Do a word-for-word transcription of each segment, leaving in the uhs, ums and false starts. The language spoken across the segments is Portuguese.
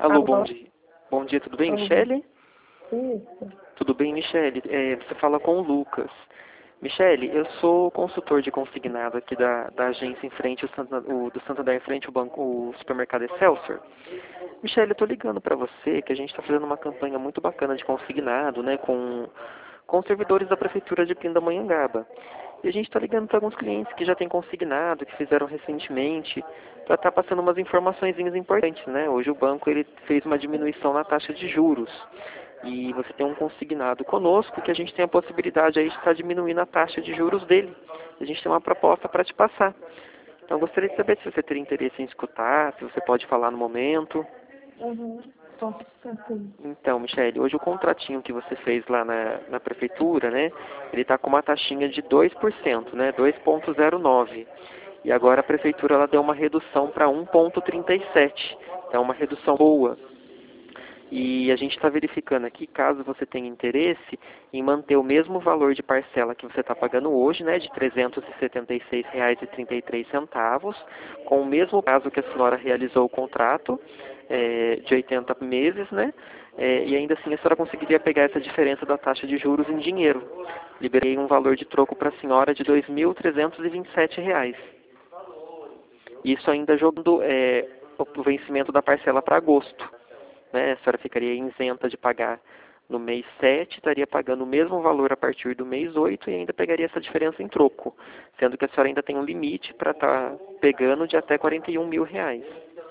Alô, bom Alô? dia. Bom dia, tudo bem, Oi. Michele? Isso. Tudo bem, Michele? É, você fala com o Lucas. Michele, eu sou consultor de consignado aqui da, da agência em frente, o, Santa, o do Santander em frente ao banco, o supermercado Excelsior. Michele, eu tô ligando para você que a gente está fazendo uma campanha muito bacana de consignado, né, com, com os servidores da Prefeitura de Pindamonhangaba. E a gente está ligando para alguns clientes que já têm consignado, que fizeram recentemente, para estar passando umas informações importantes, né? Hoje o banco ele fez uma diminuição na taxa de juros. E você tem um consignado conosco que a gente tem a possibilidade aí de estar diminuindo a taxa de juros dele. A gente tem uma proposta para te passar. Então gostaria de saber se você teria interesse em escutar, se você pode falar no momento. Uhum. Posso ficar sim. Então, Michele, hoje o contratinho que você fez lá na, na prefeitura, né, ele está com uma taxinha de dois por cento, né, dois vírgula zero nove. E agora a prefeitura ela deu uma redução para um vírgula trinta e sete. Então, uma redução boa. E a gente está verificando aqui, caso você tenha interesse em manter o mesmo valor de parcela que você está pagando hoje, né, de trezentos e setenta e seis reais e trinta e três centavos, com o mesmo prazo que a senhora realizou o contrato, é, de oitenta meses, né, é, e ainda assim a senhora conseguiria pegar essa diferença da taxa de juros em dinheiro. Liberei um valor de troco para a senhora de dois mil trezentos e vinte e sete reais. Isso ainda jogando é, o vencimento da parcela para agosto. Né, a senhora ficaria isenta de pagar no mês sete, estaria pagando o mesmo valor a partir do mês oito e ainda pegaria essa diferença em troco, sendo que a senhora ainda tem um limite para estar pegando de até quarenta e um mil reais.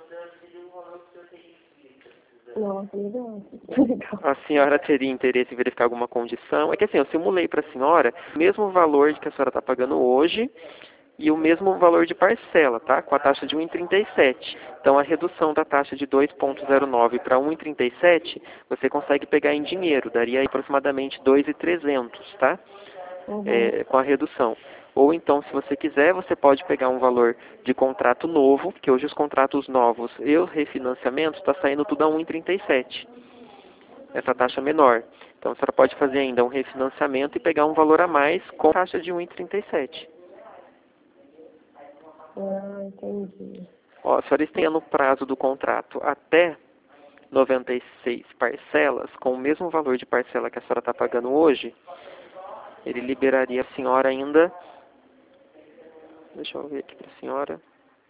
Nossa, legal. Legal. A senhora teria interesse em verificar alguma condição? É que assim, eu simulei para a senhora o mesmo valor que a senhora está pagando hoje e o mesmo valor de parcela, tá? Com a taxa de um vírgula trinta e sete. Então, a redução da taxa de dois vírgula zero nove para um vírgula trinta e sete, você consegue pegar em dinheiro. Daria aí aproximadamente dois mil e trezentos, tá? Uhum. É, com a redução. Ou então, se você quiser, você pode pegar um valor de contrato novo, porque hoje os contratos novos e os refinanciamentos está saindo tudo a um vírgula trinta e sete. Essa taxa menor. Então, a senhora pode fazer ainda um refinanciamento e pegar um valor a mais com taxa de um vírgula trinta e sete. Ah, entendi. Ó, a senhora estendendo o prazo do contrato até noventa e seis parcelas, com o mesmo valor de parcela que a senhora está pagando hoje, ele liberaria a senhora ainda... Deixa eu ver aqui para a senhora.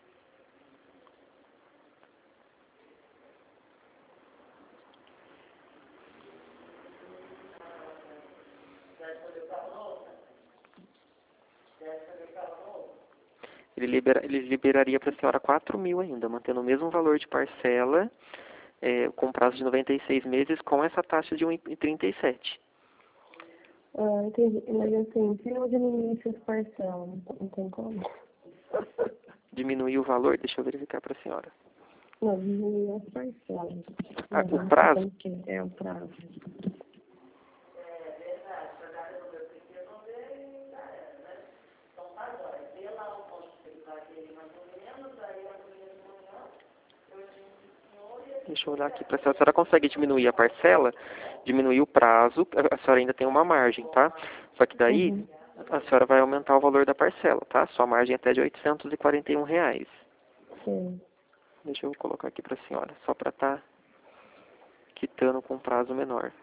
Ele, libera, ele liberaria para a senhora quatro mil ainda, mantendo o mesmo valor de parcela, é, com prazo de noventa e seis meses, com essa taxa de um vírgula trinta e sete. Ah, entendi. Mas assim, se eu diminuir essas parcelas, não tem como? Diminuir o valor? Deixa eu verificar para a senhora. Não, diminuir as parcelas. Ah, Não, o não sei prazo? como que é o prazo. Deixa eu olhar aqui para a senhora. A senhora consegue diminuir a parcela, diminuir o prazo, a senhora ainda tem uma margem, tá? Só que daí Uhum. a senhora vai aumentar o valor da parcela, tá? Sua margem é até de oitocentos e quarenta e um reais. Sim. Deixa eu colocar aqui para a senhora, só para estar quitando com prazo menor.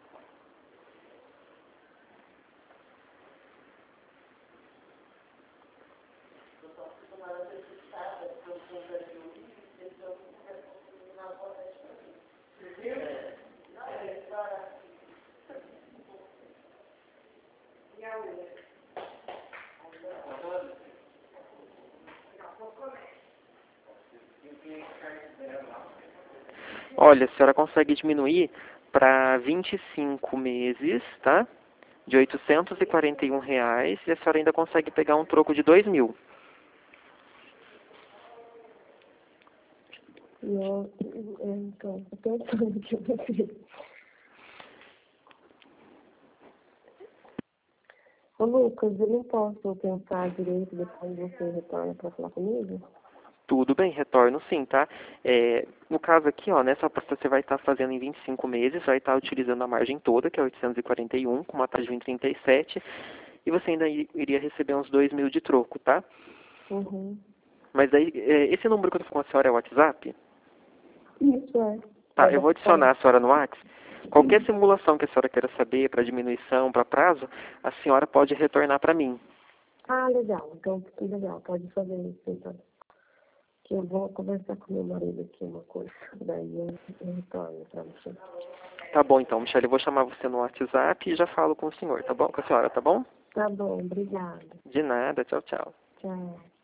Olha, a senhora consegue diminuir para vinte e cinco meses, tá? De oitocentos e quarenta e um reais, e a senhora ainda consegue pegar um troco de dois mil. E eu, é, então, eu tô pensando que eu vou fazer. Ô, Lucas, eu não posso pensar direito depois você retorna para falar comigo? Tudo bem, retorno sim, tá? É, no caso aqui, ó, nessa aposta você vai estar fazendo em vinte e cinco meses, vai estar utilizando a margem toda, que é oitocentos e quarenta e um, com uma taxa de um vírgula trinta e sete, e você ainda iria receber uns dois mil de troco, tá? Uhum. Mas aí, é, esse número que eu tô falando com a senhora é o WhatsApp? Isso, é. Tá, eu vou adicionar a senhora no WhatsApp. Qualquer simulação que a senhora queira saber para diminuição, para prazo, a senhora pode retornar para mim. Ah, legal. Então, legal. Pode fazer isso, então. Que eu vou conversar com meu marido aqui uma coisa. Daí eu, eu retorno para você. Tá bom, então, Michele, eu vou chamar você no WhatsApp e já falo com o senhor, tá bom? Com a senhora, tá bom? Tá bom, obrigada. De nada, tchau, tchau. Tchau.